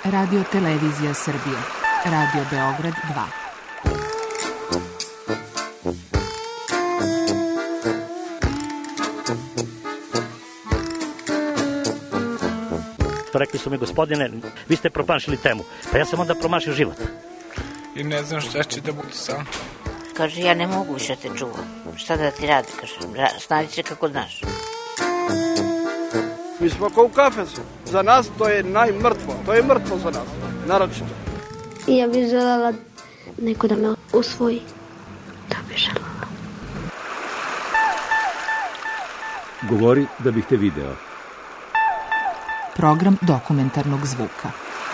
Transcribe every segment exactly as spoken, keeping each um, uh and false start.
Radio Televizija Srbije. Radio Beograd dva. Rekli su mi, gospodine, vi ste promašili temu. Pa ja sam onda promašio život. I ne znam šta će da bude sam. Kaže, ja ne mogu više te čuvam. Šta da ti radi, kaže, snađi se kako znaš. Mi smo kao u kafesu. Za nas to je najmrtvo. To je mrtvo za nas, naročito. I ja bih željela neko da me usvoji. To bih željela. Govori da bih te video. Program dokumentarnog zvuka.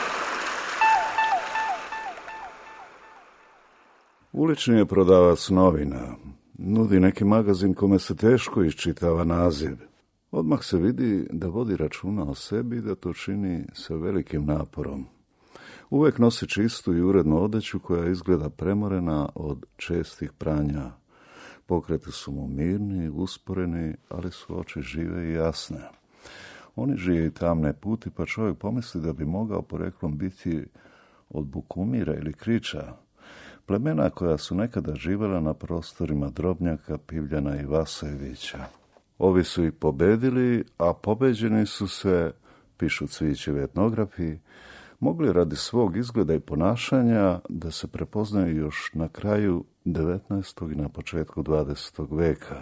Ulični je prodavac novina. Nudi neki magazin kome se teško iščitava naziv. Odmah se vidi da vodi računa o sebi i da to čini sa velikim naporom. Uvek nosi čistu i urednu odeću koja izgleda premorena od čestih pranja. Pokreti su mu mirni, usporeni, ali su oči žive i jasne. Oni žije i tamne puti, pa čovjek pomisli da bi mogao poreklom biti od Bukumira ili Kriča, plemena koja su nekada živjela na prostorima Drobnjaka, Pivljana i Vasojevića. Ovi su ih pobedili, a pobeđeni su se, pišu Cvijićevi etnografi, mogli radi svog izgleda i ponašanja da se prepoznaju još na kraju devetnaestog i na početku dvadesetog veka.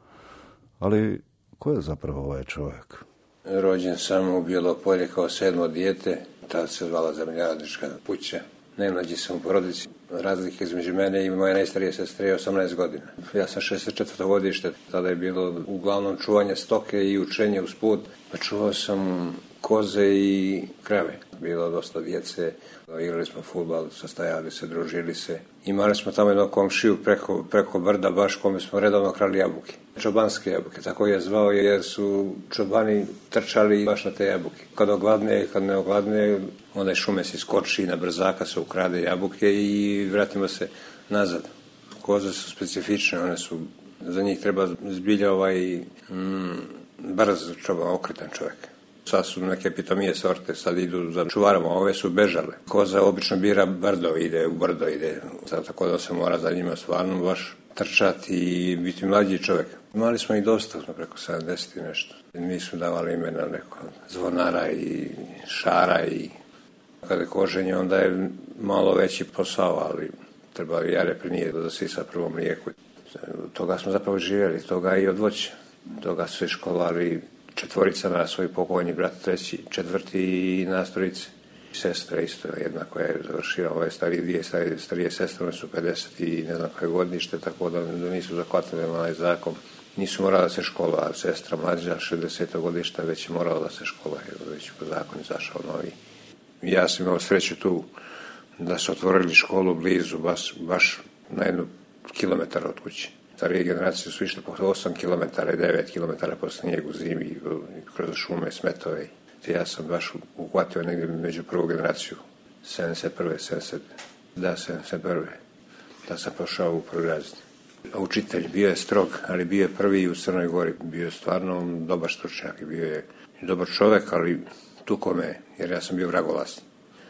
Ali ko je zapravo ovaj čovjek? Rođen sam u Bijelopolje kao sedmo dijete, tada se zvala Zemljoradnička kuća. Najmlađi sam u porodici. Razlike između mene i moje najstarije sestre je osamnaest godina. Ja sam šezdeset četvrto godište, tada je bilo uglavnom čuvanje stoke i učenje usput. Pa čuvao sam koze i krave. Bilo dosta djece, igrali smo fudbal, sastajali se, družili se. Imali smo tamo jednog komšiju preko, preko brda, baš kome smo redovno krali jabuke. Čobanske jabuke, tako je zvao jer su čobani trčali baš na te jabuke. Kad ogladne, kad ne ogladne, onda šume se iskoči, na brzaka se ukrade jabuke i vratimo se nazad. Koze su specifične, one su, za njih treba zbilja ovaj mm, brz čoban, okretan čovjek. Sad su neke pitomije sorte, sad idu za čuvarama, ove su bežale. Koza obično bira brdo, ide u brdo, ide. Sad, tako da se mora za njima stvarno baš trčati i biti mlađi čovjek. Imali smo i dosta, smo preko sedamdeset i nešto. Mi smo davali imena neko Zvonara i Šara i kada je koženje, onda je malo veći posao, ali treba jare prinije da sisa prvo mlijeku. Toga smo zapravo živjeli, toga i od voća. Toga su se školovali četvorica na svoj pokojni brat, treći, četvrti i nastorice. Sestra isto, jedna koja je završila ove starije, dvije starije, starije sestre, one su pedeset i ne znam koje godište, tako da nisu zakvatili na ovaj zakon. Nisu morala da se škola, a sestra mlađa, šezdesetog godišta, već je morala da se škola, već po zakonu izašao novi. Ja sam imao sreću tu da su otvorili školu blizu, baš, baš na jednu kilometar od kuće. Starije generacije su išle po osam kilometara i devet kilometara po snijegu, zimi, kroz šume, smetove. Ja sam baš uhvatio negdje među prvu generaciju, sedamdeset prve, sedamdeset, da, sedamdeset prve, da sam pošao u prvi razred. Učitelj bio je strog, ali bio je prvi u Crnoj Gori, bio je stvarno dobar stručnjak i bio je dobar čovjek, ali tuko me, jer ja sam bio vragolasni.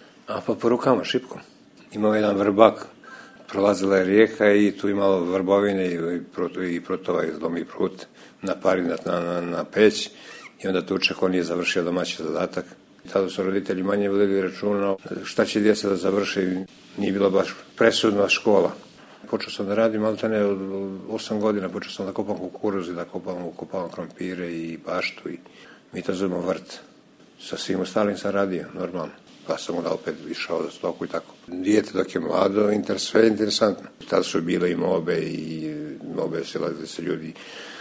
A pa po rukama, šipkom. Imao jedan vrbak, prolazila je rijeka i tu imalo vrbovine i, prut, i prutova i zlomi prut na pari na, na, na peć i onda tučak, on je završio domaći zadatak. Tada su roditelji manje vodili računa šta će djeca da završi, nije bilo baš presudna škola. Počeo sam da radim, ali to ne, od osam godina počeo sam da kopam kukuruz i da kopam, kopam krompire i baštu i mi to zovemo vrt. Sa svim ostalim sam radio, normalno. Pa sam onda opet išao za stoku i tako. Dijete dok je mlado, inter, sve interesantno. Tada su bile i mobe i mobe silazili se ljudi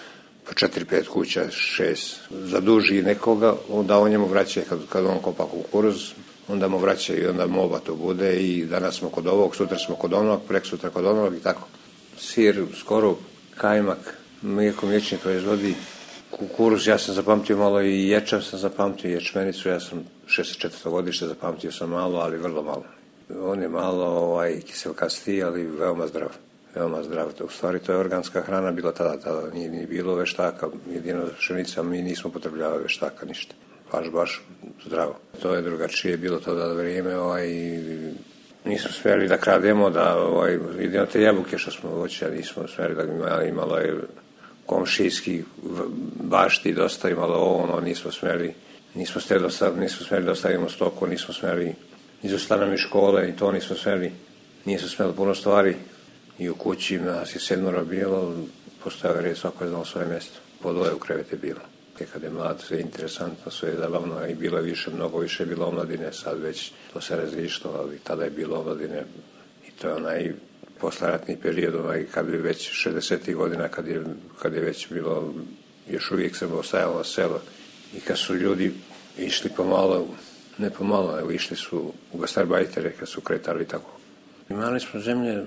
po četiri, pet kuća, šest. Zaduži nekoga, onda on njemu vraća, kad, kad on kopa kukuruz, onda mu vraća i onda moba to bude i danas smo kod ovog, sutra smo kod onog, prek sutra kod onog i tako. Sir, skoro, kajmak, mlijeko mliječni proizvodi, kukuruz, ja sam zapamtio malo i ječam sam zapamtio, ječmenicu, ja sam šezdeset četvrto godište, zapamtio sam malo, ali vrlo malo. On je malo ovaj, kiselkastiji, ali veoma zdrav. Veoma zdrav. U stvari to je organska hrana bila tada, tada nije, nije bilo veštaka, jedino pšenica, mi nismo potrebljavali veštaka, ništa. baš, baš zdravo. To je drugačije bilo to da vrijeme, ovaj, nismo smjeli da krademo, da ovaj, idemo te jabuke što smo voće, nismo smjeli da imalo, imalo je komšijski bašti, dosta imalo ovo, nismo smjeli, nismo smjeli da, nismo smjeli da ostavimo stoku, nismo smjeli izostanom iz škole i to nismo smjeli, nismo smjeli puno stvari. I u kući nas je sedmoro bilo, postojao red, svako je znao svoje mjesto. Po dvoje u krevete bilo. Kad je mlad, sve interesantno, sve je zabavno i bilo je više, mnogo više je bilo omladine, sad već to se različilo, ali tada je bilo omladine i to je onaj posleratni period, onaj kad je već šezdesetih godina, kad je, kad je već bilo, još uvijek se ostajalo selo i kad su ljudi išli pomalo, ne pomalo, nego išli su u gastarbajtere kad su kretali tako. Imali smo zemlje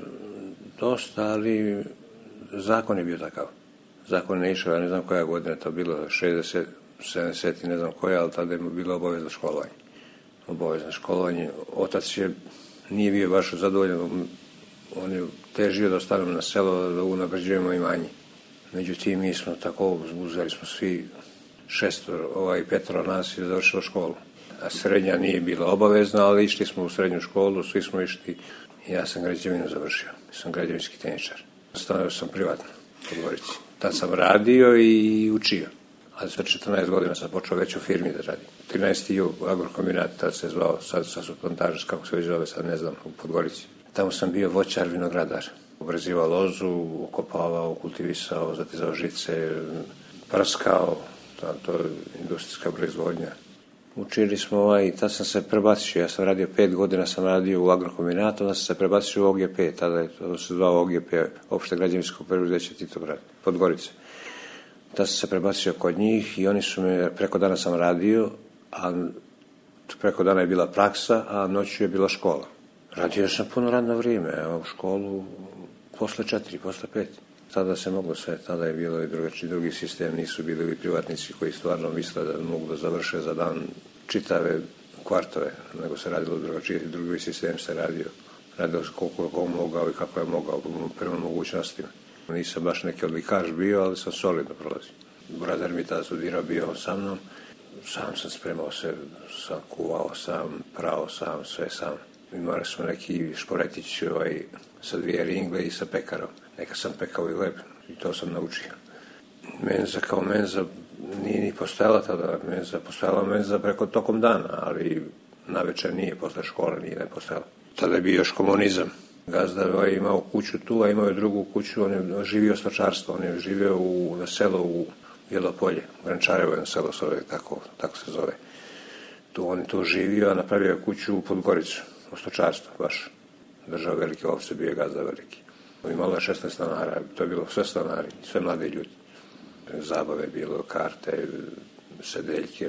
dosta, ali zakon je bio takav. Zakon ne išao, ja ne znam koja godina to bilo, šezdeset, sedamdeset, ne znam koja, ali tada je bilo obavezno školovanje. Obavezno školovanje. Otac je, nije bio baš zadovoljan, on je težio da ostanemo na selo, da unapređujemo imanje. Međutim, mi smo tako, uzeli smo svi šestor, ovaj petro nas je završilo školu. A srednja nije bila obavezna, ali išli smo u srednju školu, svi smo išli. Ja sam građevinu završio, sam građevinski tehničar. Stanovio sam privatno u Gorici. Tad sam radio i učio. A sa četrnaest godina sam počeo već u firmi da radim. trinaesti ju agrokombinat, tad se zvao, sad, sad su plantaže, kako se već zove, sad ne znam, u Podgorici. Tamo sam bio voćar, vinogradar. Obrazivao lozu, okopavao, kultivisao, zatizao žice, prskao, to je industrijska proizvodnja. Učili smo ovaj, tad sam se prebacio, ja sam radio pet godina, sam radio u agrokombinatu, onda sam se prebacio u O G P, tada je to se zvao O G P, opšte građevinsko preduzeće Titograd, Podgorice. Tada sam se prebacio kod njih i oni su me, preko dana sam radio, a preko dana je bila praksa, a noću je bila škola. Radio sam puno radno vrijeme, a u školu posle četiri, posle pet. Tada se moglo sve, tada je bilo i drugačiji drugi sistem, nisu bili i privatnici koji stvarno misle da mogu da završe za dan čitave kvartove, nego se radilo drugačiji, drugi sistem se radio. Radio se koliko je ko mogao i kako je mogao prema mogućnostima. Nisam baš neki odlikaš bio, ali sam solidno prolazio. Bradar mi tada studirao, bio sa mnom, sam sam spremao se, sam kuvao sam, prao sam, sve sam. Imali smo neki šporetić ovaj, sa dvije ringle i sa pekarom. Neka sam pekao i lep i to sam naučio. Menza kao menza nije ni postojala tada. Menza, postojala menza preko tokom dana, ali navečer nije, posle škole nije ne postojala. Tada je bio još komunizam. Gazda je imao kuću tu, a imao je drugu kuću, on je živio stočarstvo, on je živio u, na selo u Jelopolje, Grančarevo je selo, zove, tako, tako se zove. Tu on je tu živio, a napravio je kuću u Podgoricu, u stočarstvu, baš. Držao velike ovce, bio je gazda veliki. Imalo je šesnaest stanara, to je bilo sve stanari, sve mlade ljudi. Zabave bilo, karte, sedeljke,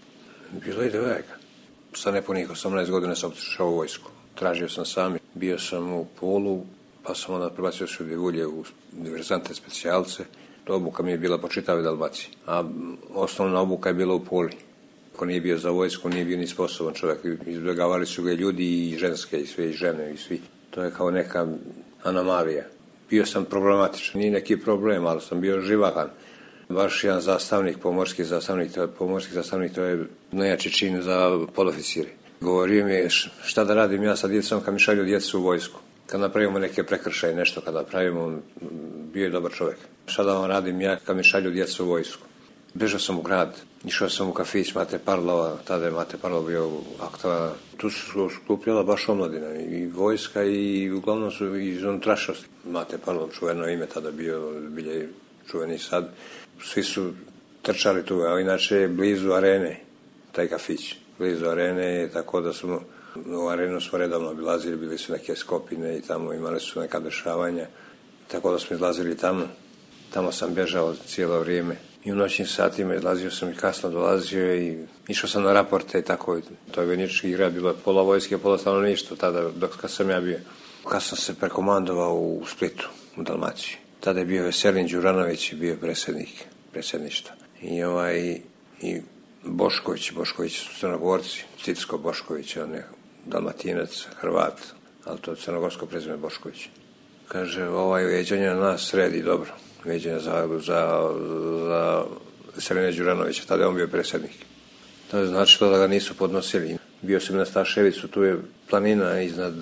bilo i devojaka. Sa nepunih osamnaest godina sam otišao u vojsku. Tražio sam sam, bio sam u Pulu, pa sam onda prebacio se u Divulje u diverzante specijalce. To obuka mi je bila po čitavoj Dalmaciji, a osnovna obuka je bila u Puli. Ako nije bio za vojsku, nije bio ni sposoban čovjek. Izbjegavali su ga ljudi i ženske, i sve i žene, i svi. To je kao neka anomalija. Bio sam problematičan, nije neki problem, ali sam bio živahan. Baš jedan zastavnik, pomorski zastavnik, to je, pomorski zastavnik, to je najjači čin za podoficiri. Govorio mi je šta da radim ja sa djecom kad mi šalju djecu u vojsku. Kad napravimo neke prekršaje, nešto kad napravimo, bio je dobar čovjek. Šta da vam radim ja kad mi šalju djecu u vojsku? Bežao sam u grad, išao sam u kafić Mate Parlova, tada je Mate Parlov bio aktualan. Tu su skupljala baš omladina, i vojska i uglavnom su iz unutrašnjosti. Mate Parlov, čuveno ime, tada bio bilje čuveni sad. Svi su trčali tu, a inače je blizu arene, taj kafić. Blizu arene, tako da smo u arenu smo redovno obilazili, bili su neke skupine i tamo imali su neka dešavanja. Tako da smo izlazili tamo. Tamo sam bežao cijelo vrijeme. I u noćnim satima izlazio sam i kasno dolazio i išao sam na raporte i tako. To je vojnički grad, bilo je pola vojske, pola stanovništva tada dok kad sam ja bio. Kad sam se prekomandovao u Splitu, u Dalmaciji. Tada je bio Veselin Đuranović i bio predsjednik predsjedništva. I ovaj i Bošković, Bošković su Crnogorci, Cicko Bošković, on je Dalmatinac, Hrvat, ali to je crnogorsko prezime Bošković. Kaže, ovaj veđanje na nas sredi dobro. Veđanje za, za, za Veselina Đuranovića, tada je on bio predsjednik. To je značilo da ga nisu podnosili. Bio sam na Staševicu, tu je planina iznad,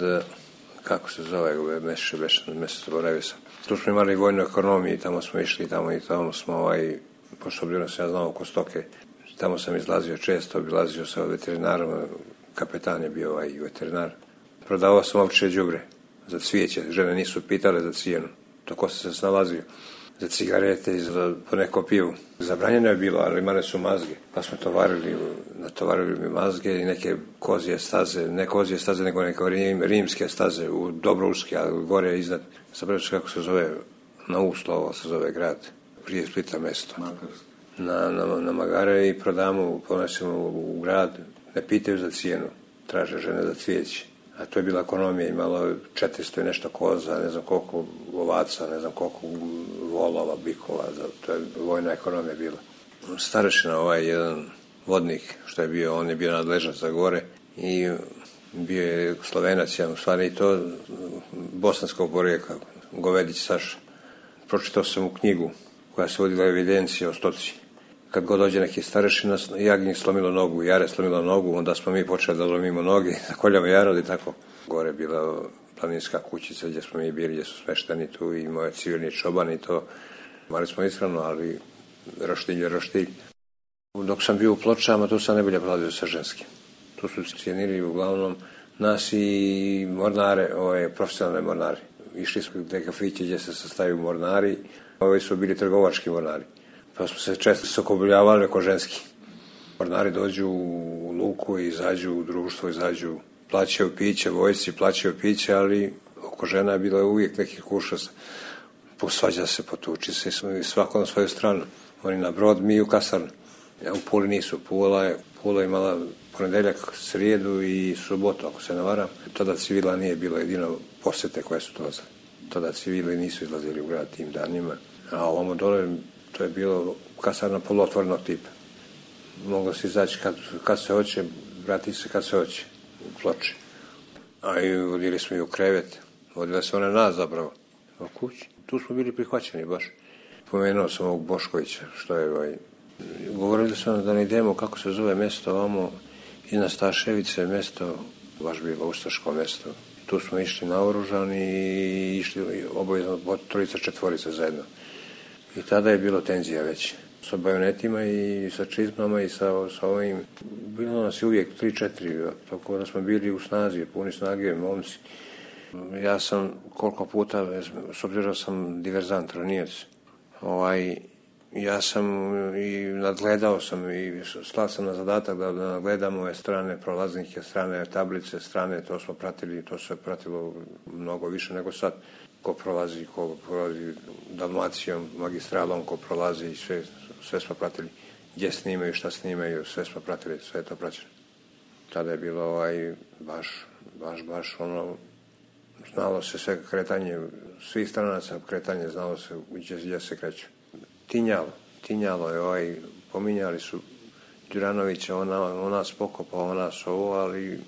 kako se zove, Meše, Meše, zaboravio sam. Tu smo imali vojnu ekonomiju i tamo smo išli, tamo i tamo smo, ovaj, pošto bilo sam ja znao oko stoke, tamo sam izlazio često, obilazio sa veterinarom, kapetan je bio ovaj veterinar. Prodavao sam ovčje đubre za cvijeće, žene nisu pitale za cijenu, to ko se snalazio. Za cigarete i za poneko pivu. Zabranjeno je bilo, ali imale su mazge. Pa smo tovarili, natovarili mi mazge i neke kozije staze, ne kozije staze, nego neke rim, rimske staze u Dobrouški, a gore iznad, zapravo kako se zove, na Uslovo se zove grad, prije Splita mesto. Na, na, na Magare i prodamo, ponosimo u, u grad, ne pitaju za cijenu, traže žene za cvijeće. A to je bila ekonomija, imalo četiristo i nešto koza, ne znam koliko ovaca, ne znam koliko volova, bikova, to je vojna ekonomija bila. Starešina, ovaj jedan vodnik što je bio, on je bio nadležan za gore i bio je Slovenac, u stvari i to bosanskog porijekla, Govedić Saša. Pročitao sam u knjigu koja se vodila evidencija o stoci. Kad god dođe neki starešina, jagnje slomilo nogu, jare slomilo nogu, onda smo mi počeli da lomimo noge, da koljamo jarali, tako. Gore je bila planinska kućica gdje smo mi bili, gdje su smešteni tu i moje civilni čobani i to. Mali smo ishranu, ali roštilj je roštilj. Dok sam bio u Pločama, tu sam najbolje prolazio sa ženskim. Tu su cijenili uglavnom nas i mornare, ove profesionalne mornare. Išli smo u te kafiće gdje se sastaju mornari, ovi su bili trgovački mornari. Pa smo se često sokobljavali oko ženski. Mornari dođu u luku i izađu u društvo, izađu, plaćaju piće, vojsci plaćaju piće, ali oko žena je bilo uvijek neki kušas. Posvađa se, potuči se i svako na svoju stranu. Oni na brod, mi u kasarnu. U Puli nisu. Pula je, Pula imala ponedeljak, srijedu i subotu, ako se ne varam. Tada civila nije bilo, jedino posjete koje su dolazile. Tada civili nisu izlazili u grad tim danima. A ovamo dole, to je bilo kasarna poluotvornog tipa. Moglo se izaći kad, kad se hoće, vratiti se kad se hoće, u Ploče. A i vodili smo i u krevet. Vodile se one nas zapravo, u kući. Tu smo bili prihvaćeni baš. Pomenuo sam ovog Boškovića, što je ovaj... Govorili su nam da ne idemo, kako se zove mjesto ovamo, iznad Staševice, mjesto, baš bilo ustaško mjesto. Tu smo išli naoružani i išli oboje od trojica četvorica zajedno. I tada je bilo tenzija već. Sa bajonetima i sa čizmama i sa, sa ovim. Bilo nas je uvijek tri, četiri, tako da smo bili u snazi, puni snage, momci. Ja sam koliko puta, s obzirom sam diverzant, ronijac, ovaj, ja sam i nadgledao sam i slao sam na zadatak da nadgledamo ove strane prolaznike, strane tablice, strane, to smo pratili, to se pratilo mnogo više nego sad. Ko prolazi, ko prolazi Dalmacijom, magistralom, ko prolazi, sve, sve smo pratili. Gdje snimaju, šta snimaju, sve smo pratili, sve je to praćeno. Tada je bilo ovaj, baš, baš, baš ono, znalo se sve kretanje, svih stranaca kretanje, znalo se gdje, gdje se kreću. Tinjalo, tinjalo je ovaj, pominjali su Đuranovića, ona, ona spokopao, ona ovo, ali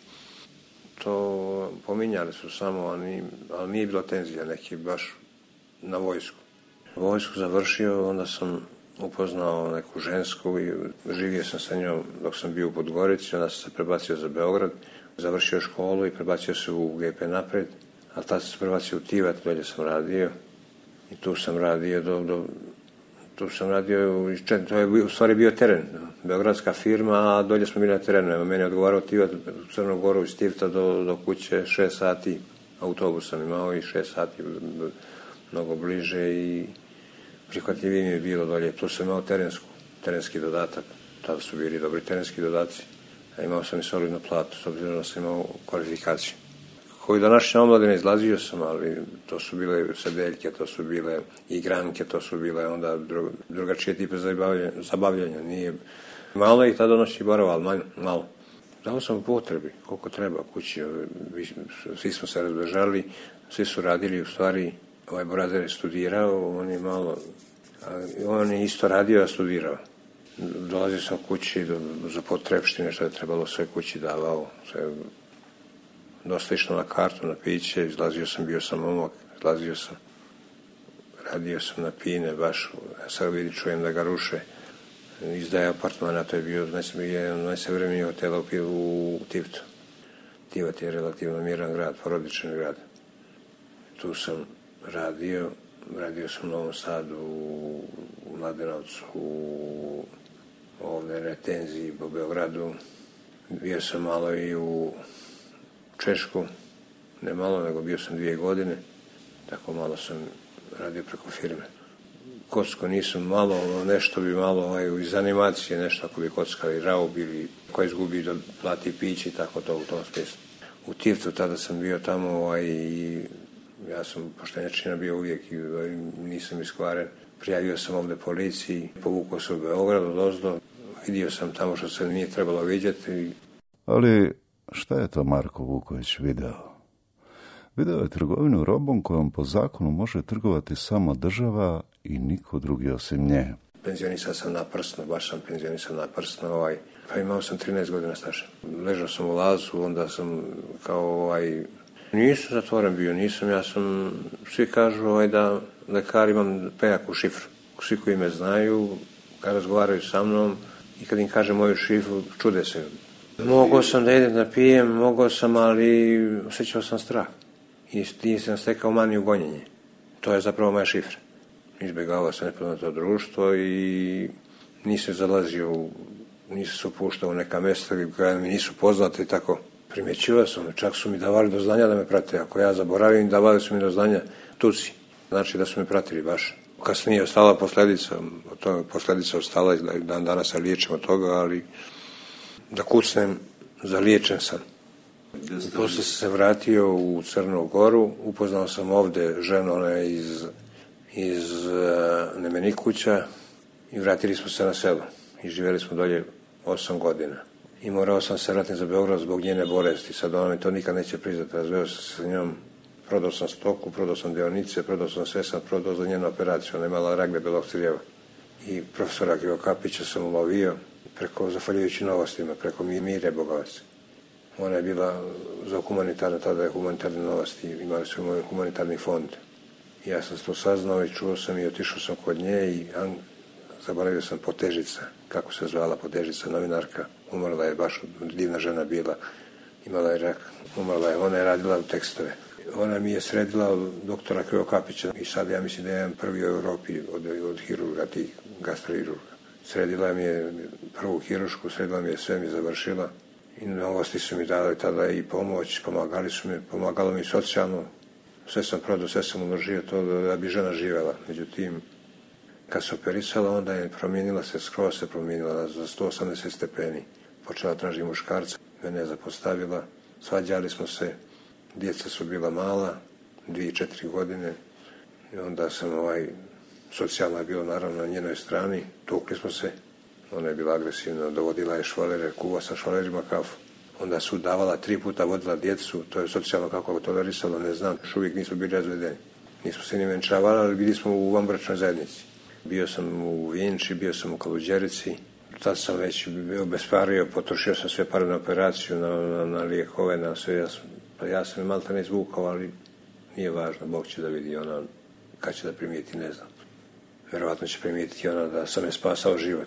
to pominjali su samo, ali, ali nije bilo tenzija neki baš na vojsku. Vojsku završio, onda sam upoznao neku žensku i živio sam sa njom dok sam bio u Podgorici, onda sam se prebacio za Beograd, završio školu i prebacio se u G P Napred, a tad sam se prebacio u Tivat, dolje sam radio i tu sam radio do, do tu sam radio, to je u stvari bio teren, beogradska firma, a dolje smo bili na terenu. Meni je odgovarao Tivat, u Crnu Goru iz Tivta do, do kuće šest sati, autobus sam imao i šest sati, mnogo bliže i prihvatljivije mi je bilo dolje. Tu sam imao terensku, terenski dodatak, tada su bili dobri terenski dodaci, a imao sam i solidnu platu, s obzirom da sam imao kvalifikaciju. Koji današnja omladina izlazio sam, ali to su bile sedeljke, to su bile igranke, to su bile onda drugačije tipe zabavljanja, zabavljanja. Nije malo i tada noći borava, ali malo. Dao sam u potrebi, koliko treba kući, svi smo se razbežali, svi su radili, u stvari, ovaj Borazer je studirao, on je malo, on je isto radio, a studirao. Dolazio sam kući do, za potrebštine, što je trebalo sve kući davao, sve. Dosta išlo na kartu, na piće, izlazio sam, bio sam momak, izlazio sam, radio sam na pine, baš, ja sad vidi, čujem da ga ruše, izdaje apartmana, to je bio jedan najsavremeniji hotel u, u Tivtu. Tivat je relativno miran grad, porodičan grad. Tu sam radio, radio sam u Novom Sadu, u Mladenovcu, u ovdje retenziji po Beogradu. Bio sam malo i u Češku, ne malo, nego bio sam dvije godine, tako malo sam radio preko firme. Kocko nisam malo, nešto bi malo ovaj, iz animacije, nešto ako bi kockali raub ili ko izgubi da plati pići i tako to u tom smislu. U Tivtu tada sam bio tamo ovaj, i ja sam poštenjačina bio uvijek i ovaj, nisam iskvaren. Prijavio sam ovdje policiji, povukao se u Beograd odozdo, vidio sam tamo što se nije trebalo vidjeti. Ali šta je to Marko Vuković video? Video je trgovinu robom kojom po zakonu može trgovati samo država i niko drugi osim nje. Penzionisao sam naprsno, baš sam penzionisao naprsno, ovaj, pa imao sam trinaest godina staža. Ležao sam u lazu, onda sam kao ovaj, nisam zatvoren bio, nisam, ja sam, svi kažu ovaj, da lekar imam pejaku šifru. Svi koji me znaju, kad razgovaraju sa mnom i kad im kažem moju šifru, čude se. Mogao sam da idem da pijem, mogao sam, ali osjećao sam strah. I nisam stekao maniju gonjenje. To je zapravo moja šifra. Izbjegavao sam nepoznato društvo i nisam zalazio, u, nisam se upuštao u neka mjesta koja mi nisu poznate i tako. Primjećivao sam, čak su mi davali do znanja da me prate. Ako ja zaboravim, davali su mi do znanja tuci. Znači da su me pratili baš. Kasnije ostala posljedica, od toga posljedica ostala i dan danas se liječim od toga, ali da kucnem, zaliječen sam. Poslije sam se vratio u Crnu Goru, upoznao sam ovdje ženu, ona je iz, iz uh, Nemenikuća i vratili smo se na selo i živjeli smo dolje osam godina. I morao sam se vratiti za Beograd zbog njene bolesti, sad ona mi to nikad neće priznati, razveo sam se sa njom, prodao sam stoku, prodao sam dionice, prodao sam sve, sam prodao za njenu operaciju, ona je imala rak debelog crijeva. I profesora Givo Kapića sam ulovio preko, zahvaljujući Novostima, preko Mire Bogovac. Ona je bila za humanitarne, tada je humanitarne Novosti, imali su humanitarni fond. Ja sam to saznao i čuo sam i otišao sam kod nje i an, zaboravio sam Potežica, kako se zvala Potežica, novinarka. Umrla je, baš divna žena bila, imala je rak, umrla je, ona je radila u tekstove. Ona mi je sredila od doktora Krivo Kapića i sad ja mislim da je jedan prvi u Europi od, od hirurga, tih gastrohirurga. Sredila mi je prvu hirušku, sredila mi je sve, mi je završila. I Novosti su mi dali tada i pomoć, pomagali su mi, pomagalo mi socijalno. Sve sam prodao, sve sam uložio to da bi žena živjela. Međutim, kad se operisala, onda je promijenila se, skroz se promijenila za sto osamdeset stepeni. Počela tražiti muškarca, mene je zapostavila, svađali smo se, djeca su bila mala, dvije, četiri godine. I onda sam ovaj, socijalna je bila naravno na njenoj strani, tukli smo se. Ona je bila agresivna, dovodila je švalere, kuva sa švalerima kafu. Onda su davala tri puta, vodila djecu, to je socijalno kako tolerisalo, ne znam, još uvijek nismo bili razvedeni. Nismo se ni venčavali, ali bili smo u vanbračnoj zajednici. Bio sam u Vinči, bio sam u Kaluđerici, tad sam već bio bespario, potrošio sam sve pare na operaciju, na, na, na lijekove, na sve. Ja sam, pa ja sam malta ne izvukao, ali nije važno, Bog će da vidi ona, kad će da primijeti, ne znam. Vjerovatno će primijetiti ona da sam je spasao život.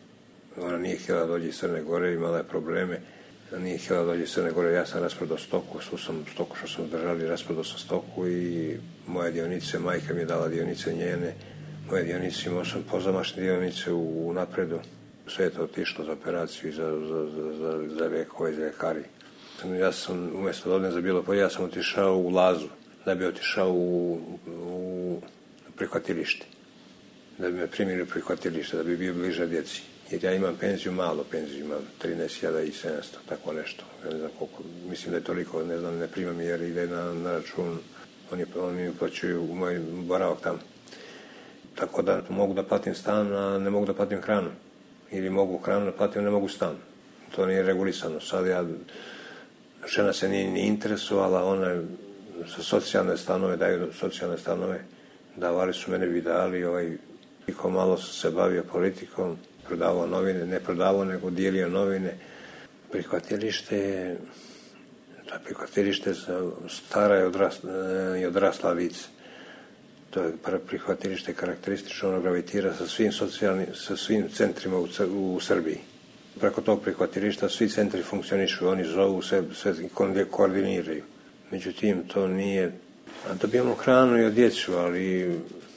Ona nije htjela dođi iz Crne Gore, imala je probleme. Nije htjela dođi iz Crne Gore, ja sam rasprodao stoku, svu sam stoku što sam držali, rasprodao sam stoku i moje dionice, majka mi je dala dionice njene, moje dionice, imao sam pozamašne dionice u, u napredu. Sve je to otišlo za operaciju i za, za, za, za, za lijekove, za ljekari. Ja sam umjesto da odem za Bilopolje, ja sam otišao u Lazu, da bi otišao u, u prihvatilište. Da bi me primili u prihvatilište, da bi bio bliže djeci. Jer ja imam penziju, malo penziju, imam trinaest hiljada sedamsto, tako nešto. Ja ne znam koliko, mislim da je toliko, ne znam, ne primam jer ide na, na račun, oni, oni mi uplaćuju u moj boravak tamo. Tako da mogu da platim stan, a ne mogu da platim hranu. Ili mogu hranu da platim, a ne mogu stan. To nije regulisano. Sad ja, žena se nije ni interesovala, ona za socijalne stanove, daju socijalne stanove, davali su mene bi dali, ovaj, koliko malo sam se bavio politikom, prodavao novine, ne prodavao, nego dijelio novine. Prihvatilište je, to je prihvatilište za stara i odrasla, i odrasla lice. To je prihvatilište karakteristično, ono gravitira sa svim socijalnim, sa svim centrima u, u Srbiji. Preko tog prihvatilišta svi centri funkcionišu, oni zovu sve, sve koordiniraju. Međutim, to nije... A dobijamo hranu i od djecu, ali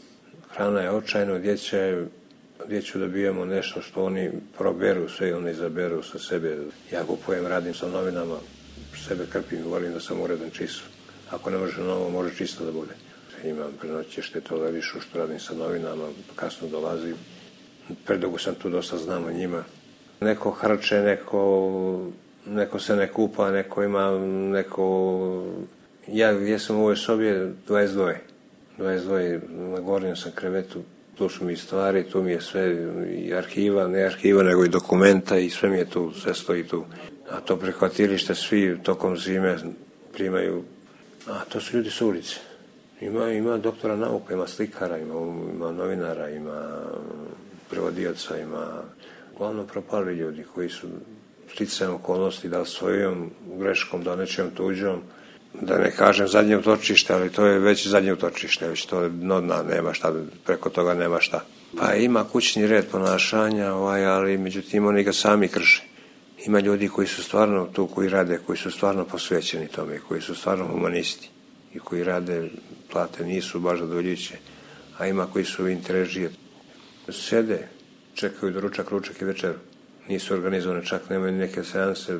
hrana je očajna, od djeće, od djeću dobijamo nešto što oni proberu, sve oni izaberu sa sebe. Ja kupujem, radim sa novinama, sebe krpim, volim da sam uredan čist. Ako ne može novo, može čisto da bude. Imam prenoćište, tolerišu što radim sa novinama, kasno dolazim. Predugo sam tu, dosta znam o njima. Neko harče, neko, neko se ne kupa, neko ima, neko... Ja jesam u ovoj sobi dvadeset dva. dvadeset dva, na gornjem sam krevetu, tu su mi stvari, tu mi je sve i arhiva, ne arhiva, nego i dokumenta i sve mi je tu, sve stoji tu. A to prihvatilište svi tokom zime primaju, a to su ljudi s ulice. Ima, ima doktora nauka, ima slikara, ima, ima novinara, ima prevodioca, ima uglavnom propali ljudi koji su sticajem okolnosti, da li svojom greškom, da nečem tuđom, da ne kažem zadnje utočište, ali to je već zadnje utočište, već to je dno dna, nema šta, preko toga nema šta. Pa ima kućni red ponašanja, ovaj, ali međutim oni ga sami krše. Ima ljudi koji su stvarno tu, koji rade, koji su stvarno posvećeni tome, koji su stvarno humanisti i koji rade, plate nisu baš zadovoljujuće, a ima koji su interesžije. Sede, čekaju doručak, ručak i večeru. Nisu organizovane, čak nemaju neke seanse,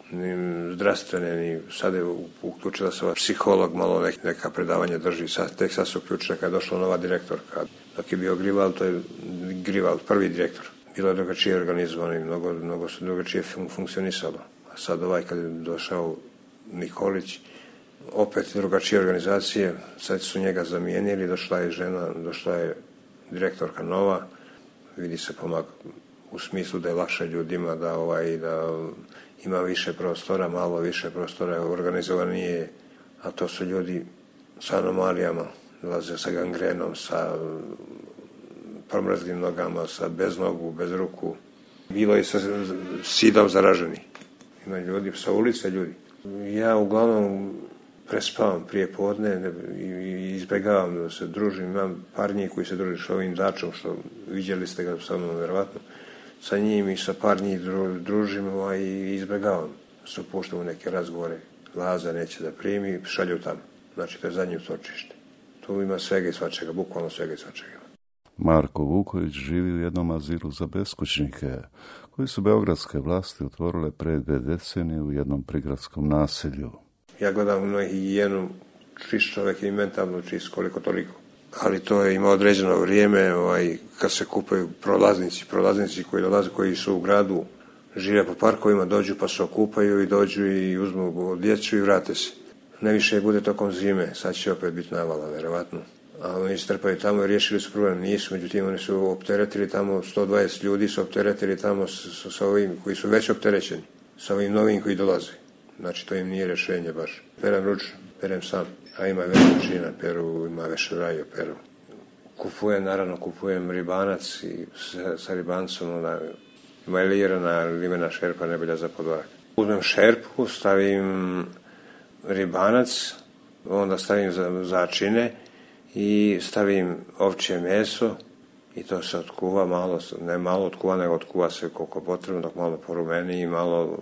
ni zdravstvene, ni sad je uključila se ovaj psiholog, malo nek, neka predavanja drži, sad, tek sad se uključila kad je došla nova direktorka. Dok je bio Grivald, to je Grivald, prvi direktor. Bilo je drugačije organizovano i mnogo, mnogo su drugačije fun, funkcionisalo. A sad ovaj kad je došao Nikolić, opet drugačije organizacije, sad su njega zamijenili, došla je žena, došla je direktorka nova, vidi se pomak u smislu da je lakše ljudima, da ovaj, da ima više prostora, malo više prostora, organizovanije, a to su ljudi sa anomalijama, dolaze sa gangrenom, sa promrzlim nogama, sa bez nogu, bez ruku. Bilo je sa sidom zaraženi. Ima ljudi, sa ulice ljudi. Ja uglavnom prespavam prije podne i izbegavam da se družim. Imam par njih koji se druži s ovim Dačom, što vidjeli ste ga sa mnom, verovatno. Sa njim i sa par njih družim i izbegavam. Se upuštam u neke razgovore. Laza neće da primi, šalju tamo. Znači, to je zadnje utočište. Tu ima svega i svačega, bukvalno svega i svačega. Marko Vuković živi u jednom azilu za beskućnike, koji su beogradske vlasti otvorile pred dve decenije u jednom prigradskom naselju. Ja gledam na higijenu, čist čovjek i mentalno čist, koliko toliko. Ali to je ima određeno vrijeme, ovaj, kad se kupaju prolaznici, prolaznici koji dolaze, koji su u gradu, žive po parkovima, dođu pa se okupaju i dođu i uzmu djecu i vrate se. Najviše bude tokom zime, sad će opet biti navala, verovatno. A oni strpaju tamo i riješili su problem, nisu, međutim oni su opteretili tamo, sto dvadeset ljudi su opteretili tamo sa, sa ovim koji su već opterećeni, sa ovim novim koji dolaze. Znači to im nije rješenje baš. Perem ručno, perem sam, a ima vešćina, peru, ima vešerajo, peru. Kupujem, naravno kupujem ribanac i sa, sa ribancom, ona majlirana limena šerpa, nebolja za podvorak. Uzmem šerpu, stavim ribanac, onda stavim za, začine i stavim ovčje meso i to se otkuva malo, ne malo otkuva, nego otkuva se koliko potrebno, dok malo porumeni i malo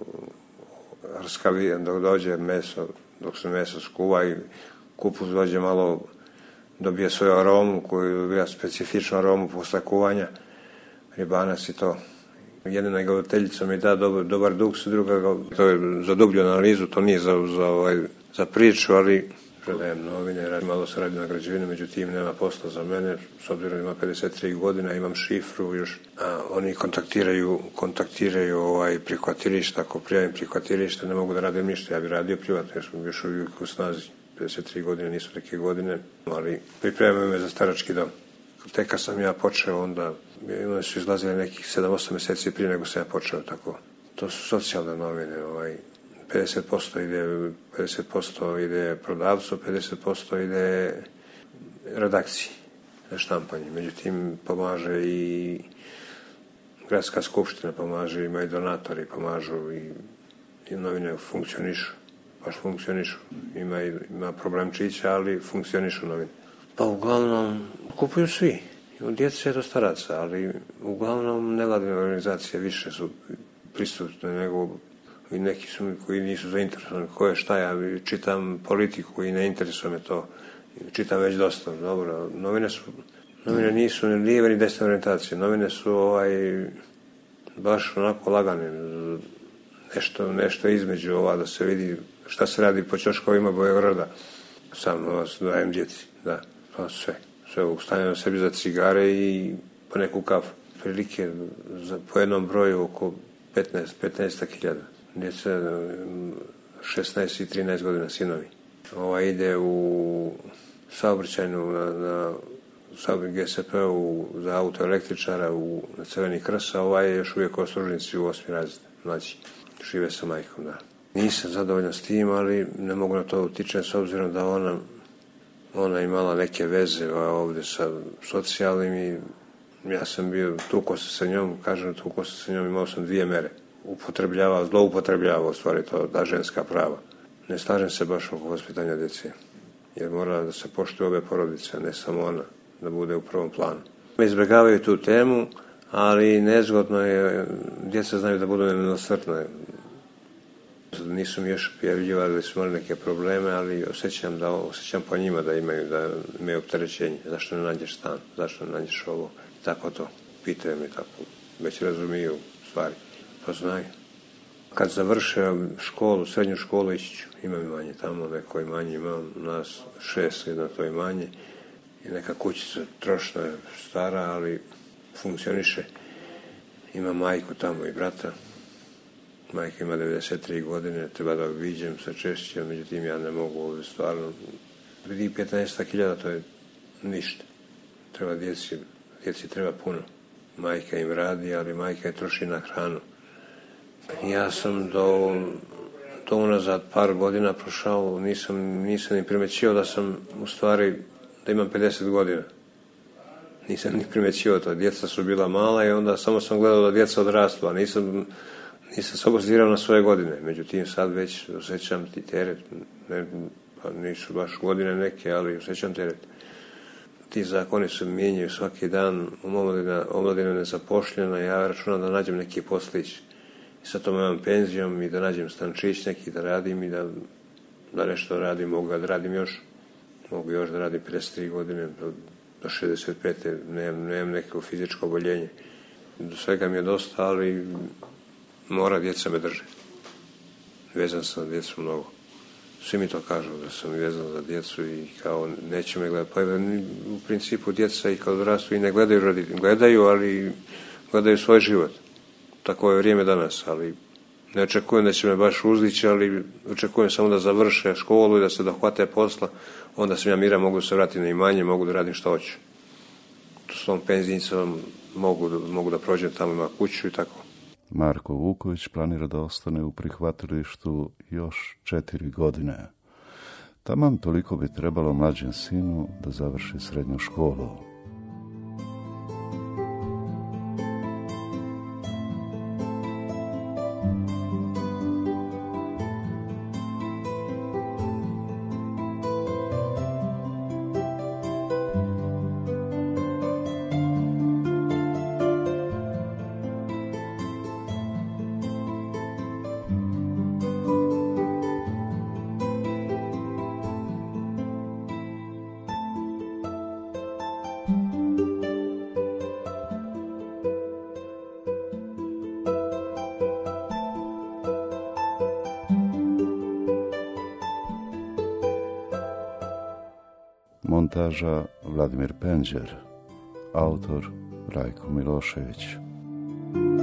rskavi, dok dođe meso, dok se meso skuva i kupus dođe malo, dobije svoju aromu, koju dobija specifičnu aromu posle kuvanja, ribanac i to. Jedna negovateljica mi da dobar, dobar duks, druga, to je za dublju analizu, to nije za, za, ovaj, za priču, ali predajem novine, radi, malo se radi na građevini, međutim nema posla za mene, s obzirom ima pedeset tri godina, imam šifru još, a oni kontaktiraju, kontaktiraju ovaj prihvatilište, ako prijavim prihvatilište ne mogu da radim ništa, ja bih radio privatno, jer sam još uvijek u snazi, pedeset tri godine nisu neke godine, ali pripremaju me za starački dom. Tek kad sam ja počeo, onda oni su izlazili nekih sedam osam mjeseci prije nego sam ja počeo tako. To su socijalne novine, ovaj, pedeset posto ide, pedeset posto ide prodavcu, pedeset posto ide redakciji za štampanje. Međutim, pomaže i gradska skupština, pomaže, ima i donatori, pomažu i, i novine funkcionišu, baš funkcionišu. Ima, ima problemčića, ali funkcionišu novine. Pa uglavnom kupuju svi. Od djece do staraca, ali uglavnom nevladine organizacije više su prisutne nego i neki su koji nisu zainteresovani. Ko je šta, ja čitam politiku i ne interesuje me to. Čitam već dosta, dobro. Novine su, novine nisu ni lijeve ni desne orijentacije. Novine su ovaj, baš onako lagane. Nešto, nešto između ova da se vidi šta se radi po ćoškovima Beograda. Sam vas dajem djeci, da, to sve. Sve ustanjeno sebi za cigare i po neku kafu. Prilike za, po jednom broju oko petnaest, petnaest hiljada. Djeca šesnaest i trinaest godina, sinovi. Ova ide u saobraćajnu na, na G S P-u za autoelektričara u, na Crveni Krst, a ovaj je još uvijek oslužnici u osmi razred, mlađi. Žive sa majkom, da. Nisam zadovoljan s tim, ali ne mogu na to utičem s obzirom da ona ona imala neke veze ovdje sa socijalnim i ja sam bio, tuko se sa njom, kažem tuko se sa njom, imao sam dvije mere. Upotrebljava, zloupotrebljava u stvari to, da ženska prava. Ne slažem se baš oko vaspitanja djece, jer mora da se poštuje obe porodice, ne samo ona, da bude u prvom planu. Izbjegavaju tu temu, ali nezgodno je, djeca znaju da budu nemilosrdne. Nisu mi još prijavljivali da su imali neke probleme, ali osjećam, da, osjećam po njima da imaju, da imaju opterećenje. Zašto ne nađeš stan? Zašto ne nađeš ovo? Tako to. Pitaju me tako. Već razumiju stvari. To znaju. Kad završe školu, srednju školu, ići ću. Imam imanje tamo, neko imanje imam. Nas šest, jedno to imanje. I neka kućica trošna je stara, ali funkcioniše. Ima majku tamo i brata. Majka ima devedeset tri godine, treba da viđem sa češće, međutim ja ne mogu ovdje stvarno. Vidi petnaest hiljada, to je ništa. Treba djeci, djeci treba puno. Majka im radi, ali majka je troši na hranu. Ja sam do, do unazad par godina prošao, nisam, nisam ni primećio da sam u stvari, da imam pedeset godina. Nisam ni primećio to, djeca su bila mala i onda samo sam gledao da djeca odrastu, a nisam... Nisam se obazirao na svoje godine, međutim sad već osjećam ti teret, ne, pa nisu baš godine neke, ali osjećam teret. Ti zakoni se mijenjaju svaki dan, omladina, omladina nezapošljena, ja računam da nađem neki poslić i sa tom imam penzijom i da nađem stančić neki da radim i da, da nešto radim, mogu da radim još, mogu još da radim pedeset tri godine, do, do šezdeset pete nemam, nemam neko fizičko oboljenje. Do svega mi je dosta, ali mora, djeca me drže. Vezan sam za djecu mnogo. Svi mi to kažu da sam vezan za djecu i kao neće me gledati. Pa u principu djeca i kad odrastu i ne gledaju roditelji. Gledaju, ali gledaju svoj život. Tako je vrijeme danas, ali ne očekujem da će me baš uzdići, ali očekujem samo da završe školu i da se dohvate posla. Onda sam ja mira, mogu se vratiti na imanje, mogu da radim što hoću. Tu s tom penzijicom mogu, mogu da prođem tamo, ima kuću i tako. Marko Vuković planira da ostane u prihvatilištu još četiri godine. Taman toliko bi trebalo mlađem sinu da završi srednju školu. Montaža Vladimir Penđer, autor Rajko Milošević.